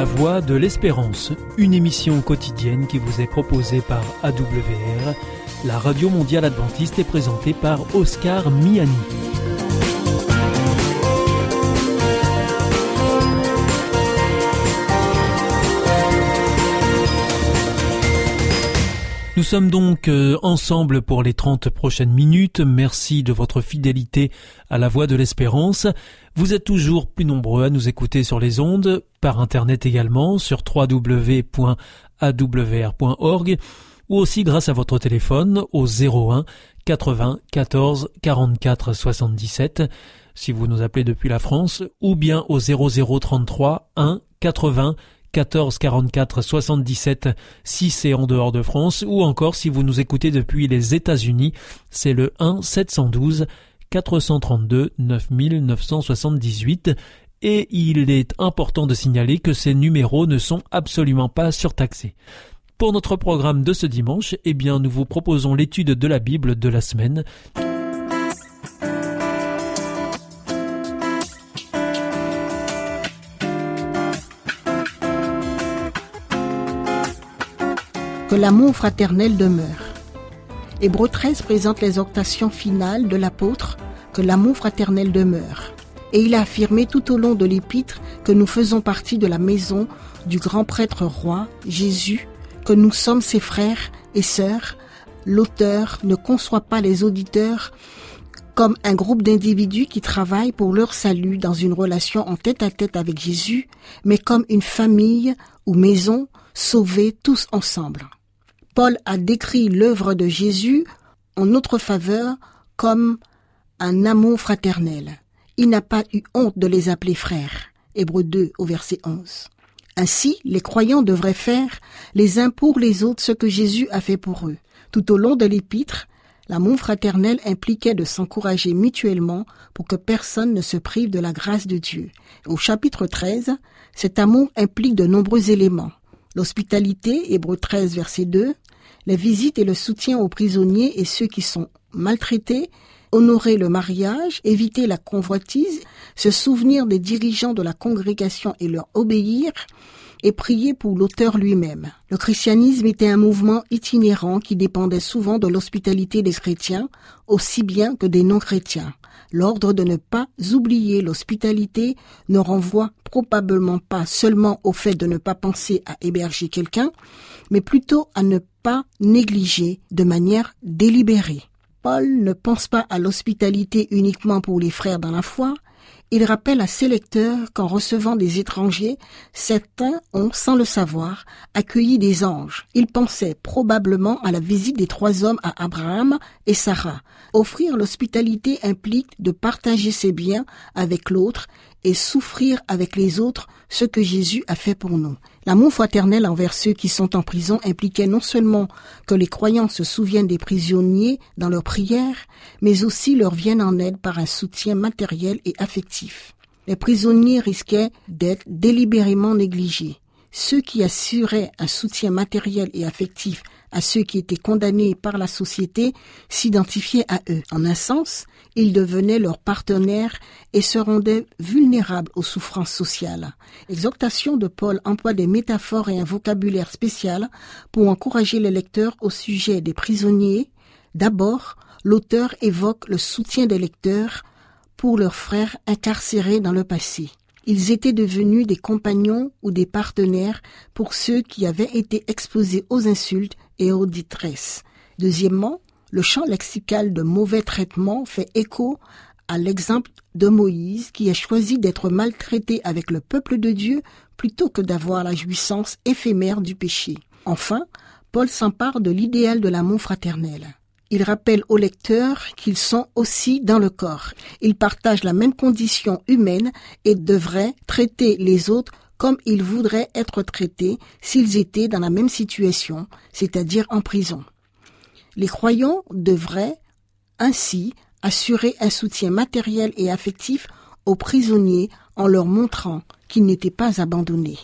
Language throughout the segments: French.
La Voix de l'Espérance, une émission quotidienne qui vous est proposée par AWR, la radio mondiale adventiste, est présentée par Oscar Miani. Nous sommes donc ensemble pour les 30 prochaines minutes. Merci de votre fidélité à la Voix de l'Espérance. Vous êtes toujours plus nombreux à nous écouter sur les ondes, par Internet également, sur www.awr.org, ou aussi grâce à votre téléphone au 01 80 14 44 77, si vous nous appelez depuis la France, ou bien au 0033 1 80 14 44 77 si c'est en dehors de France, ou encore si vous nous écoutez depuis les États-Unis, c'est le 1 712 432 9978. Et il est important de signaler que ces numéros ne sont absolument pas surtaxés. Pour notre programme de ce dimanche, nous vous proposons l'étude de la Bible de la semaine. Que l'amour fraternel demeure. Hébreux 13 présente l'exhortation finale de l'apôtre que l'amour fraternel demeure. Et il a affirmé tout au long de l'épître que nous faisons partie de la maison du grand prêtre roi, Jésus, que nous sommes ses frères et sœurs. L'auteur ne conçoit pas les auditeurs comme un groupe d'individus qui travaillent pour leur salut dans une relation en tête-à-tête avec Jésus, mais comme une famille ou maison sauvée tous ensemble. Paul a décrit l'œuvre de Jésus en notre faveur comme un amour fraternel. Il n'a pas eu honte de les appeler frères. Hébreux 2 au verset 11. Ainsi, les croyants devraient faire les uns pour les autres ce que Jésus a fait pour eux. Tout au long de l'épître, l'amour fraternel impliquait de s'encourager mutuellement pour que personne ne se prive de la grâce de Dieu. Au chapitre 13, cet amour implique de nombreux éléments. L'hospitalité, Hébreux 13 verset 2, les visites et le soutien aux prisonniers et ceux qui sont maltraités, honorer le mariage, éviter la convoitise, se souvenir des dirigeants de la congrégation et leur obéir, et prier pour l'auteur lui-même. Le christianisme était un mouvement itinérant qui dépendait souvent de l'hospitalité des chrétiens, aussi bien que des non-chrétiens. L'ordre de ne pas oublier l'hospitalité ne renvoie probablement pas seulement au fait de ne pas penser à héberger quelqu'un, mais plutôt à ne pas négliger de manière délibérée. Paul ne pense pas à l'hospitalité uniquement pour les frères dans la foi. Il rappelle à ses lecteurs qu'en recevant des étrangers, certains ont, sans le savoir, accueilli des anges. Il pensait probablement à la visite des 3 hommes à Abraham et Sarah. Offrir l'hospitalité implique de partager ses biens avec l'autre et souffrir avec les autres ce que Jésus a fait pour nous. L'amour fraternel envers ceux qui sont en prison impliquait non seulement que les croyants se souviennent des prisonniers dans leurs prières, mais aussi leur viennent en aide par un soutien matériel et affectif. Les prisonniers risquaient d'être délibérément négligés. Ceux qui assuraient un soutien matériel et affectif à ceux qui étaient condamnés par la société s'identifiaient à eux. En un sens, ils devenaient leurs partenaires et se rendaient vulnérables aux souffrances sociales. L'exhortation de Paul emploie des métaphores et un vocabulaire spécial pour encourager les lecteurs au sujet des prisonniers. D'abord, l'auteur évoque le soutien des lecteurs pour leurs frères incarcérés dans le passé. Ils étaient devenus des compagnons ou des partenaires pour ceux qui avaient été exposés aux insultes et aux détresses. Deuxièmement, le champ lexical de mauvais traitement fait écho à l'exemple de Moïse qui a choisi d'être maltraité avec le peuple de Dieu plutôt que d'avoir la jouissance éphémère du péché. Enfin, Paul s'empare de l'idéal de l'amour fraternel. Il rappelle aux lecteurs qu'ils sont aussi dans le corps. Ils partagent la même condition humaine et devraient traiter les autres comme ils voudraient être traités s'ils étaient dans la même situation, c'est-à-dire en prison. Les croyants devraient ainsi assurer un soutien matériel et affectif aux prisonniers en leur montrant qu'ils n'étaient pas abandonnés.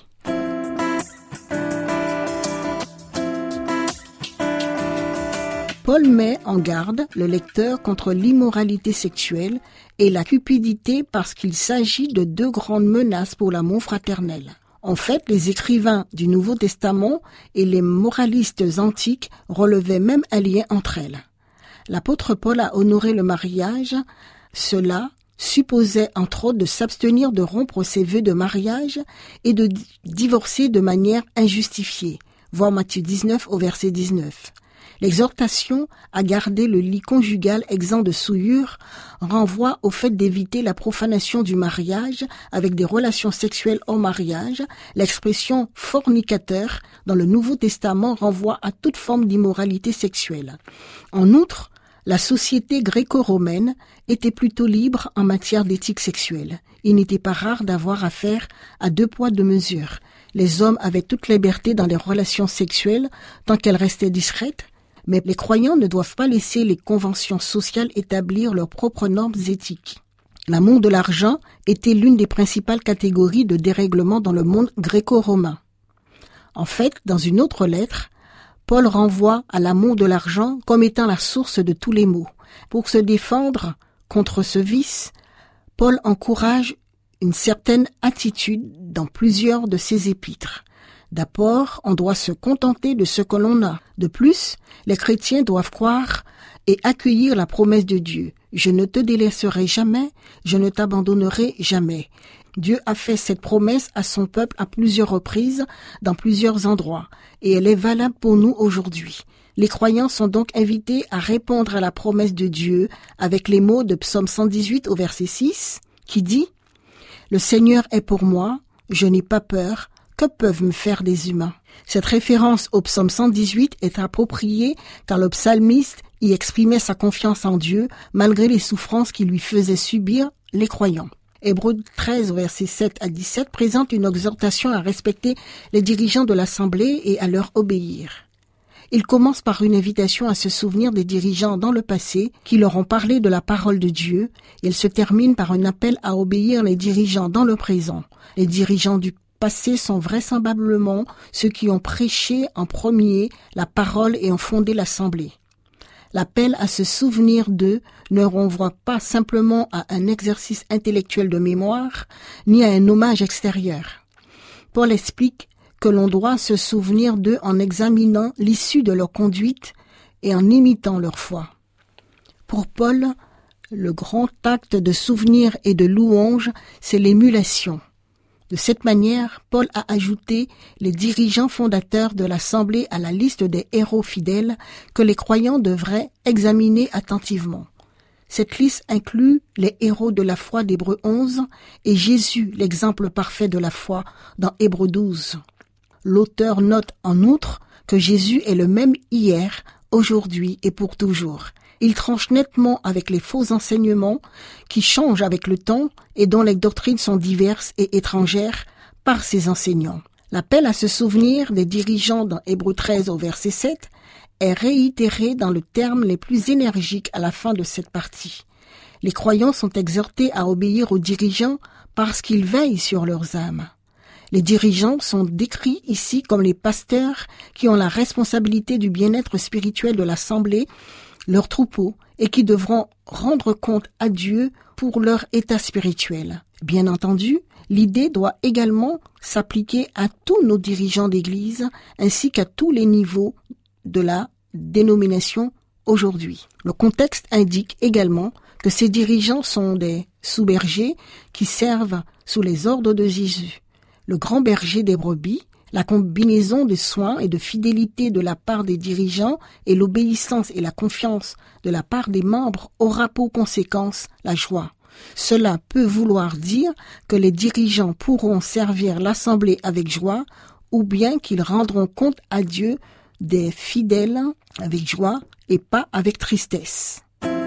Paul met en garde le lecteur contre l'immoralité sexuelle et la cupidité parce qu'il s'agit de 2 grandes menaces pour l'amour fraternel. En fait, les écrivains du Nouveau Testament et les moralistes antiques relevaient même un lien entre elles. L'apôtre Paul a honoré le mariage. Cela supposait entre autres de s'abstenir de rompre ses vœux de mariage et de divorcer de manière injustifiée. Voir Matthieu 19 au verset 19. L'exhortation à garder le lit conjugal exempt de souillure renvoie au fait d'éviter la profanation du mariage avec des relations sexuelles hors mariage. L'expression fornicateur dans le Nouveau Testament renvoie à toute forme d'immoralité sexuelle. En outre, la société gréco-romaine était plutôt libre en matière d'éthique sexuelle. Il n'était pas rare d'avoir affaire à 2 poids 2 mesures. Les hommes avaient toute liberté dans les relations sexuelles tant qu'elles restaient discrètes, mais les croyants ne doivent pas laisser les conventions sociales établir leurs propres normes éthiques. L'amour de l'argent était l'une des principales catégories de dérèglement dans le monde gréco-romain. En fait, dans une autre lettre, Paul renvoie à l'amour de l'argent comme étant la source de tous les maux. Pour se défendre contre ce vice, Paul encourage une certaine attitude dans plusieurs de ses épîtres. D'abord, on doit se contenter de ce que l'on a. De plus, les chrétiens doivent croire et accueillir la promesse de Dieu. Je ne te délaisserai jamais, je ne t'abandonnerai jamais. Dieu a fait cette promesse à son peuple à plusieurs reprises, dans plusieurs endroits, et elle est valable pour nous aujourd'hui. Les croyants sont donc invités à répondre à la promesse de Dieu avec les mots de Psaume 118 au verset 6, qui dit « Le Seigneur est pour moi, je n'ai pas peur, que peuvent me faire des humains ?» Cette référence au Psaume 118 est appropriée car le psalmiste y exprimait sa confiance en Dieu malgré les souffrances qu'il lui faisait subir les croyants. Hébreux 13, versets 7 à 17 présente une exhortation à respecter les dirigeants de l'Assemblée et à leur obéir. Il commence par une invitation à se souvenir des dirigeants dans le passé qui leur ont parlé de la parole de Dieu. Il se termine par un appel à obéir les dirigeants dans le présent. Les dirigeants du passé sont vraisemblablement ceux qui ont prêché en premier la parole et ont fondé l'Assemblée. L'appel à se souvenir d'eux ne renvoie pas simplement à un exercice intellectuel de mémoire, ni à un hommage extérieur. Paul explique que l'on doit se souvenir d'eux en examinant l'issue de leur conduite et en imitant leur foi. Pour Paul, le grand acte de souvenir et de louange, c'est l'émulation. De cette manière, Paul a ajouté les dirigeants fondateurs de l'Assemblée à la liste des héros fidèles que les croyants devraient examiner attentivement. Cette liste inclut les héros de la foi d'Hébreux 11 et Jésus, l'exemple parfait de la foi, dans Hébreux 12. L'auteur note en outre que Jésus est le même hier, aujourd'hui et pour toujours. Il tranche nettement avec les faux enseignements qui changent avec le temps et dont les doctrines sont diverses et étrangères par ses enseignants. L'appel à se souvenir des dirigeants dans Hébreux 13 au verset 7 est réitéré dans le terme les plus énergiques à la fin de cette partie. Les croyants sont exhortés à obéir aux dirigeants parce qu'ils veillent sur leurs âmes. Les dirigeants sont décrits ici comme les pasteurs qui ont la responsabilité du bien-être spirituel de l'Assemblée, leur troupeau, et qui devront rendre compte à Dieu pour leur état spirituel. Bien entendu, l'idée doit également s'appliquer à tous nos dirigeants d'Église, ainsi qu'à tous les niveaux de la dénomination aujourd'hui. Le contexte indique également que ces dirigeants sont des sous-bergers qui servent sous les ordres de Jésus, le grand berger des brebis. La combinaison de soins et de fidélité de la part des dirigeants et l'obéissance et la confiance de la part des membres aura pour conséquence la joie. Cela peut vouloir dire que les dirigeants pourront servir l'Assemblée avec joie ou bien qu'ils rendront compte à Dieu des fidèles avec joie et pas avec tristesse.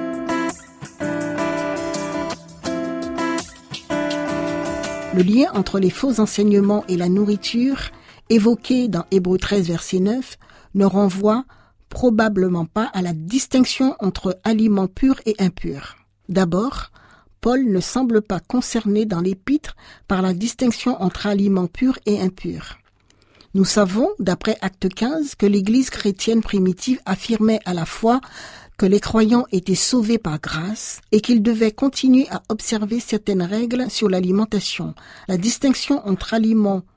Le lien entre les faux enseignements et la nourriture évoqué dans Hébreux 13, verset 9, ne renvoie probablement pas à la distinction entre aliments purs et impurs. D'abord, Paul ne semble pas concerné dans l'épître par la distinction entre aliments purs et impurs. Nous savons, d'après Acte 15, que l'Église chrétienne primitive affirmait à la fois que les croyants étaient sauvés par grâce et qu'ils devaient continuer à observer certaines règles sur l'alimentation. La distinction entre aliments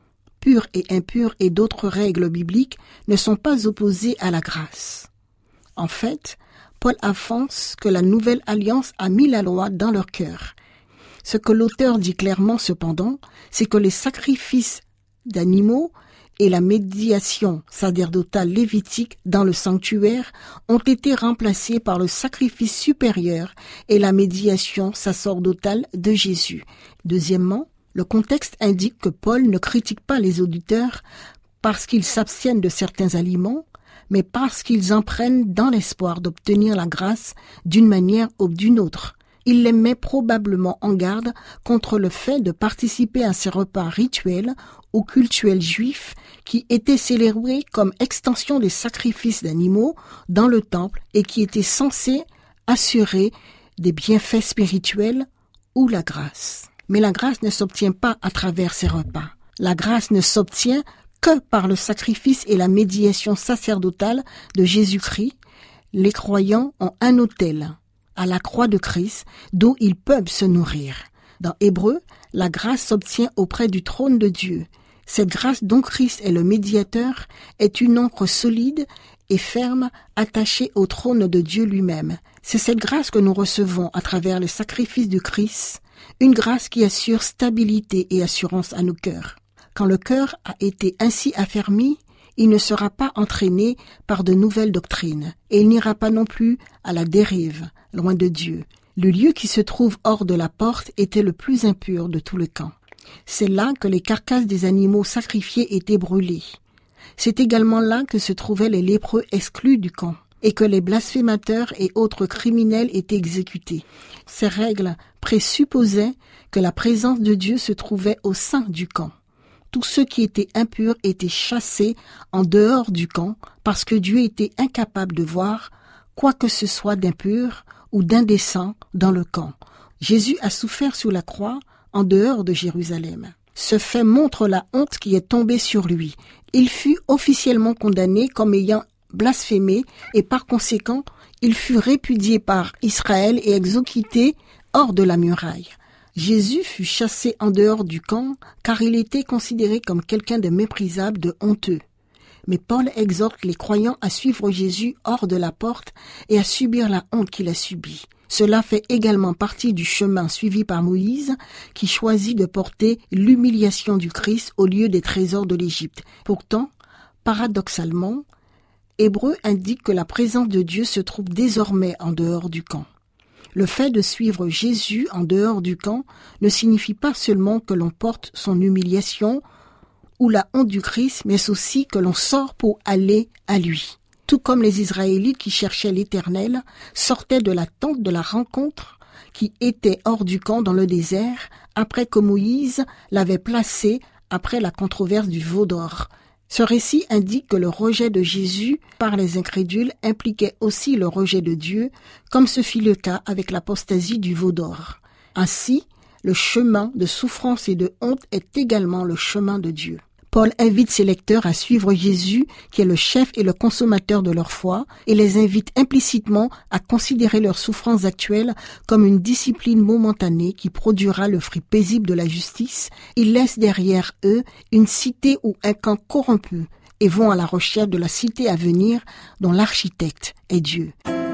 pur et impur et d'autres règles bibliques ne sont pas opposées à la grâce. En fait, Paul avance que la nouvelle alliance a mis la loi dans leur cœur. Ce que l'auteur dit clairement cependant, c'est que les sacrifices d'animaux et la médiation sacerdotale lévitique dans le sanctuaire ont été remplacés par le sacrifice supérieur et la médiation sacerdotale de Jésus. Deuxièmement, le contexte indique que Paul ne critique pas les auditeurs parce qu'ils s'abstiennent de certains aliments, mais parce qu'ils en prennent dans l'espoir d'obtenir la grâce d'une manière ou d'une autre. Il les met probablement en garde contre le fait de participer à ces repas rituels ou cultuels juifs qui étaient célébrés comme extension des sacrifices d'animaux dans le temple et qui étaient censés assurer des bienfaits spirituels ou la grâce. Mais la grâce ne s'obtient pas à travers ces repas. La grâce ne s'obtient que par le sacrifice et la médiation sacerdotale de Jésus-Christ. Les croyants ont un autel à la croix de Christ, d'où ils peuvent se nourrir. Dans Hébreux, la grâce s'obtient auprès du trône de Dieu. Cette grâce dont Christ est le médiateur est une ancre solide et ferme attachée au trône de Dieu lui-même. C'est cette grâce que nous recevons à travers le sacrifice du Christ, une grâce qui assure stabilité et assurance à nos cœurs. Quand le cœur a été ainsi affermi, il ne sera pas entraîné par de nouvelles doctrines, et il n'ira pas non plus à la dérive, loin de Dieu. Le lieu qui se trouve hors de la porte était le plus impur de tout le camp. C'est là que les carcasses des animaux sacrifiés étaient brûlées. C'est également là que se trouvaient les lépreux exclus du camp, et que les blasphémateurs et autres criminels étaient exécutés. Ces règles présupposaient que la présence de Dieu se trouvait au sein du camp. Tous ceux qui étaient impurs étaient chassés en dehors du camp parce que Dieu était incapable de voir quoi que ce soit d'impur ou d'indécent dans le camp. Jésus a souffert sur la croix en dehors de Jérusalem. Ce fait montre la honte qui est tombée sur lui. Il fut officiellement condamné comme ayant blasphémé et par conséquent, il fut répudié par Israël et exécuté hors de la muraille. Jésus fut chassé en dehors du camp car il était considéré comme quelqu'un de méprisable, de honteux. Mais Paul exhorte les croyants à suivre Jésus hors de la porte et à subir la honte qu'il a subie. Cela fait également partie du chemin suivi par Moïse qui choisit de porter l'humiliation du Christ au lieu des trésors de l'Égypte. Pourtant, paradoxalement, Hébreux indique que la présence de Dieu se trouve désormais en dehors du camp. Le fait de suivre Jésus en dehors du camp ne signifie pas seulement que l'on porte son humiliation ou la honte du Christ, mais aussi que l'on sort pour aller à lui. Tout comme les Israélites qui cherchaient l'Éternel sortaient de la tente de la rencontre qui était hors du camp dans le désert après que Moïse l'avait placé après la controverse du veau d'or. Ce récit indique que le rejet de Jésus par les incrédules impliquait aussi le rejet de Dieu, comme ce fut le cas avec l'apostasie du veau d'or. Ainsi, le chemin de souffrance et de honte est également le chemin de Dieu. Paul invite ses lecteurs à suivre Jésus, qui est le chef et le consommateur de leur foi, et les invite implicitement à considérer leurs souffrances actuelles comme une discipline momentanée qui produira le fruit paisible de la justice. Ils laissent derrière eux une cité ou un camp corrompu et vont à la recherche de la cité à venir dont l'architecte est Dieu.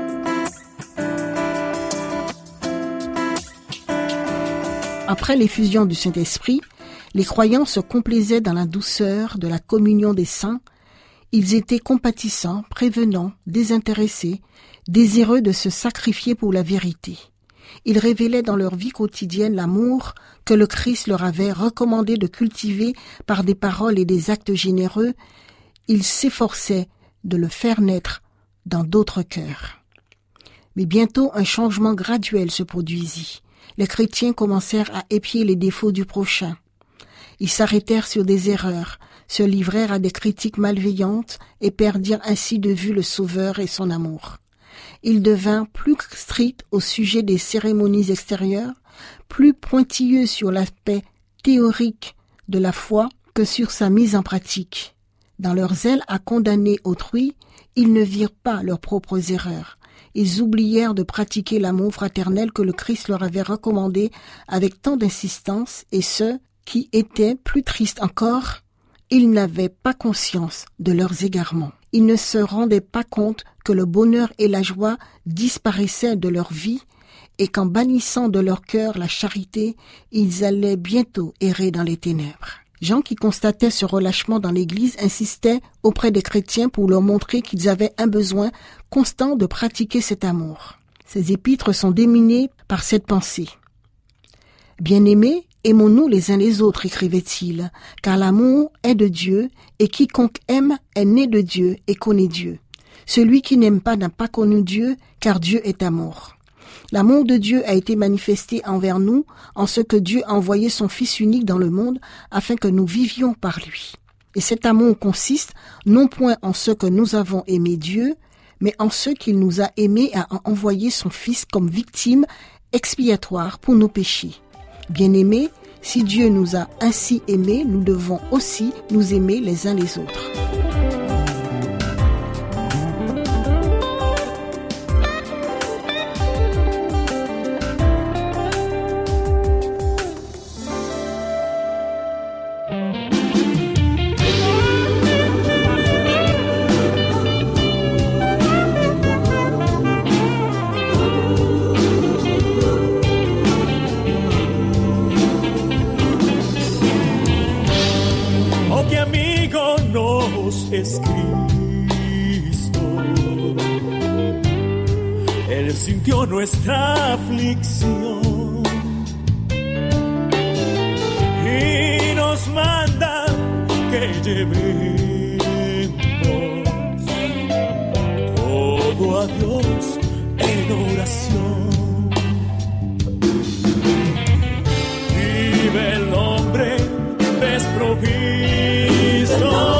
Après l'effusion du Saint-Esprit, les croyants se complaisaient dans la douceur de la communion des saints. Ils étaient compatissants, prévenants, désintéressés, désireux de se sacrifier pour la vérité. Ils révélaient dans leur vie quotidienne l'amour que le Christ leur avait recommandé de cultiver par des paroles et des actes généreux. Ils s'efforçaient de le faire naître dans d'autres cœurs. Mais bientôt un changement graduel se produisit. Les chrétiens commencèrent à épier les défauts du prochain. Ils s'arrêtèrent sur des erreurs, se livrèrent à des critiques malveillantes et perdirent ainsi de vue le Sauveur et son amour. Ils devinrent plus stricts au sujet des cérémonies extérieures, plus pointilleux sur l'aspect théorique de la foi que sur sa mise en pratique. Dans leur zèle à condamner autrui, ils ne virent pas leurs propres erreurs. Ils oublièrent de pratiquer l'amour fraternel que le Christ leur avait recommandé avec tant d'insistance, et ce, qui était plus triste encore, Ils n'avaient pas conscience de leurs égarements. Ils ne se rendaient pas compte que le bonheur et la joie disparaissaient de leur vie et qu'en bannissant de leur cœur la charité, ils allaient bientôt errer dans les ténèbres. Jean, qui constatait ce relâchement dans l'Église, insistait auprès des chrétiens pour leur montrer qu'ils avaient un besoin constant de pratiquer cet amour. Ces épîtres sont déminées par cette pensée. « Bien-aimés, aimons-nous les uns les autres, écrivait-il, car l'amour est de Dieu, et quiconque aime est né de Dieu et connaît Dieu. Celui qui n'aime pas n'a pas connu Dieu, car Dieu est amour. » L'amour de Dieu a été manifesté envers nous en ce que Dieu a envoyé son Fils unique dans le monde afin que nous vivions par lui. Et cet amour consiste non point en ce que nous avons aimé Dieu, mais en ce qu'il nous a aimés et a envoyé son Fils comme victime expiatoire pour nos péchés. Bien-aimés, si Dieu nous a ainsi aimés, nous devons aussi nous aimer les uns les autres. Es Cristo, Él sintió nuestra aflicción y nos manda que llevemos todo a Dios en oración. Vive el hombre desprovisto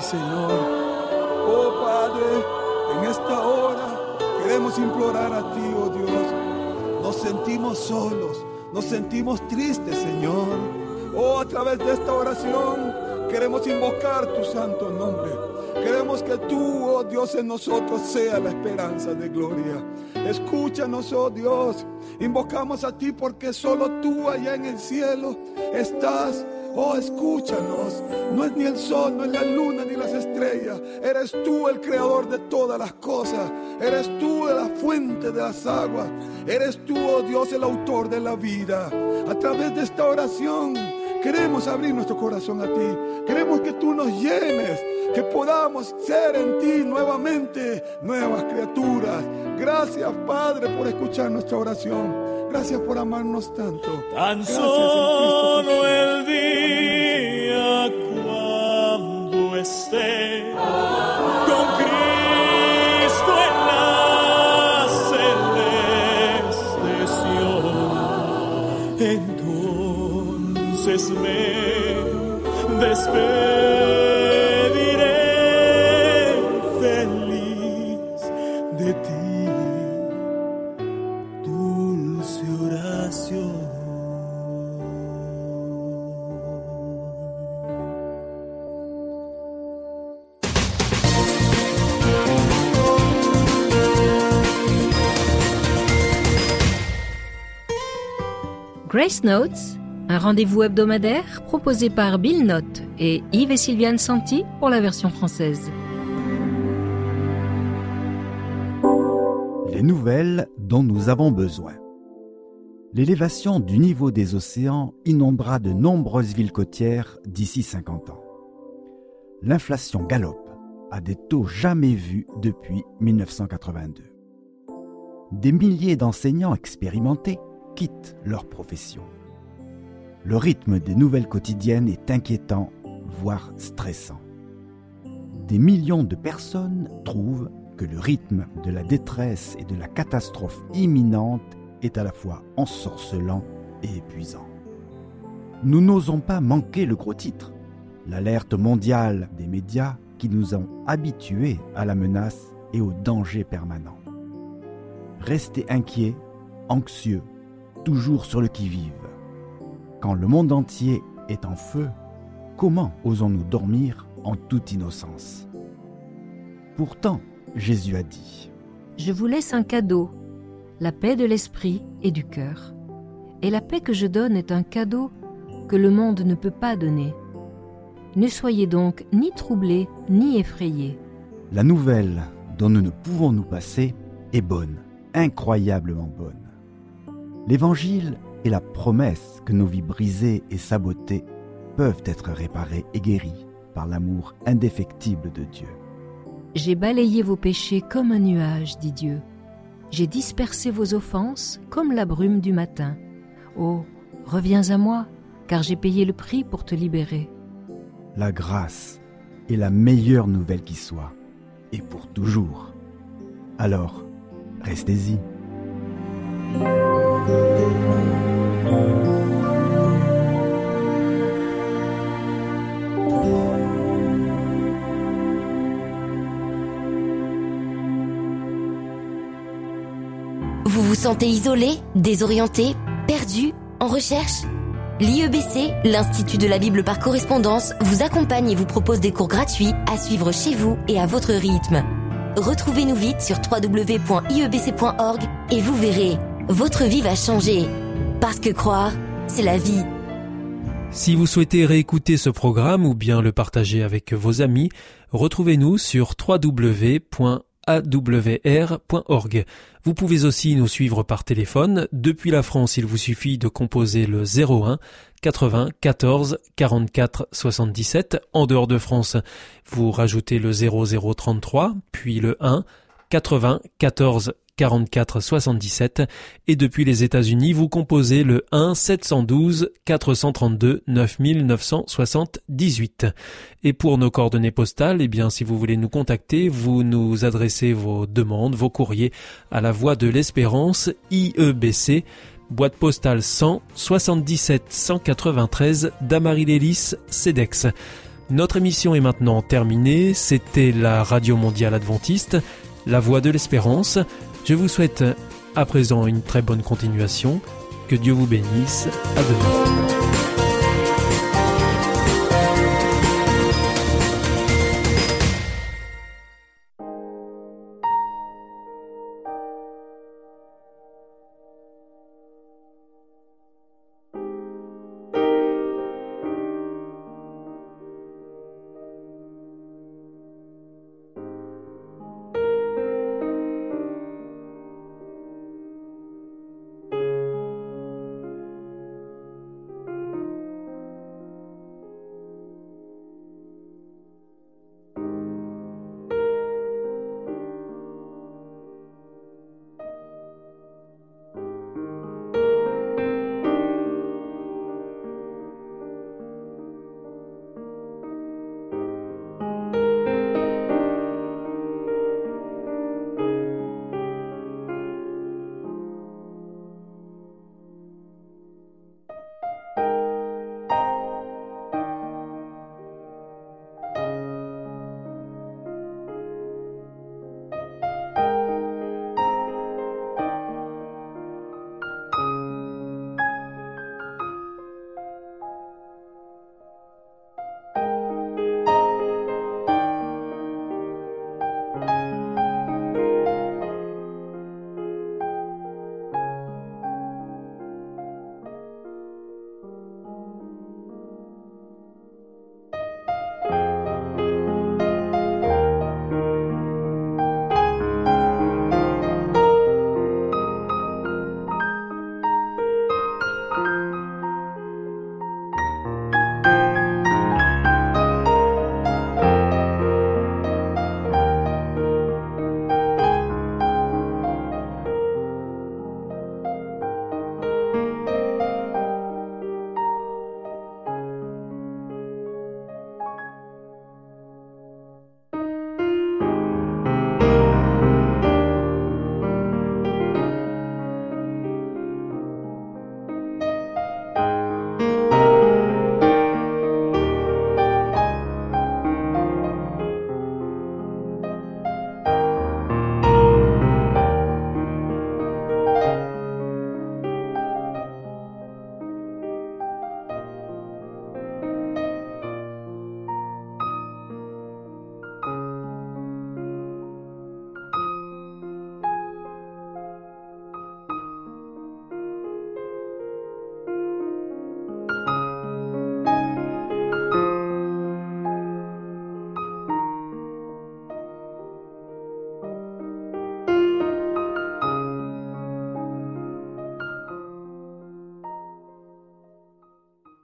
Señor. Oh Padre, en esta hora queremos implorar a ti, oh Dios. Nos sentimos solos, nos sentimos tristes, Señor. Oh, a través de esta oración queremos invocar tu santo nombre. Queremos que tú, oh Dios, en nosotros sea la esperanza de gloria. Escúchanos, oh Dios. Invocamos a ti porque solo tú allá en el cielo estás. Oh, escúchanos. No es ni el sol, no es la luna, ni las estrellas. Eres tú el creador de todas las cosas. Eres tú la fuente de las aguas. Eres tú, oh Dios, el autor de la vida. A través de esta oración queremos abrir nuestro corazón a ti. Queremos que tú nos llenes, que podamos ser en ti nuevamente nuevas criaturas. Gracias, Padre, por escuchar nuestra oración. Gracias por amarnos tanto. Tan solo el día cuando esté con Cristo en la celeste Sion, entonces me despediré feliz de ti, dulce oración. Grace Notes, un rendez-vous hebdomadaire proposé par Bill Note et Yves et Sylviane Santi pour la version française. Les nouvelles dont nous avons besoin. L'élévation du niveau des océans inondera de nombreuses villes côtières d'ici 50 ans. L'inflation galope à des taux jamais vus depuis 1982. Des milliers d'enseignants expérimentés quittent leur profession. Le rythme des nouvelles quotidiennes est inquiétant, voire stressant. Des millions de personnes trouvent que le rythme de la détresse et de la catastrophe imminente est à la fois ensorcelant et épuisant. Nous n'osons pas manquer le gros titre, l'alerte mondiale des médias qui nous ont habitués à la menace et au danger permanent. Rester inquiet, anxieux, toujours sur le qui-vive. Quand le monde entier est en feu, comment osons-nous dormir en toute innocence? Pourtant, Jésus a dit « Je vous laisse un cadeau, la paix de l'esprit et du cœur. Et la paix que je donne est un cadeau que le monde ne peut pas donner. Ne soyez donc ni troublés ni effrayés. » La nouvelle dont nous ne pouvons nous passer est bonne, incroyablement bonne. L'Évangile est la promesse que nos vies brisées et sabotées peuvent être réparées et guéries par l'amour indéfectible de Dieu. « J'ai balayé vos péchés comme un nuage, dit Dieu. J'ai dispersé vos offenses comme la brume du matin. Oh, reviens à moi, car j'ai payé le prix pour te libérer. » La grâce est la meilleure nouvelle qui soit, et pour toujours. Alors, restez-y. Vous vous sentez isolé, désorienté, perdu, en recherche? L'IEBC, l'Institut de la Bible par correspondance, vous accompagne et vous propose des cours gratuits à suivre chez vous et à votre rythme. Retrouvez-nous vite sur www.iebc.org et vous verrez, votre vie va changer. Parce que croire, c'est la vie. Si vous souhaitez réécouter ce programme ou bien le partager avec vos amis, retrouvez-nous sur www.awr.org. Vous pouvez aussi nous suivre par téléphone. Depuis la France, il vous suffit de composer le 01 80 14 44 77. En dehors de France, vous rajoutez le 0033, puis le 1 80 14 44 77. Et depuis les États-Unis, vous composez le 1 712 432 9978. Et pour nos coordonnées postales, eh bien, si vous voulez nous contacter, vous nous adressez vos demandes, vos courriers à la Voix de l'Espérance, IEBC, boîte postale 100 77 193 d'Amarie-Lélis, CEDEX. Notre émission est maintenant terminée. C'était la Radio Mondiale Adventiste, la Voix de l'Espérance. Je vous souhaite à présent une très bonne continuation. Que Dieu vous bénisse. À demain.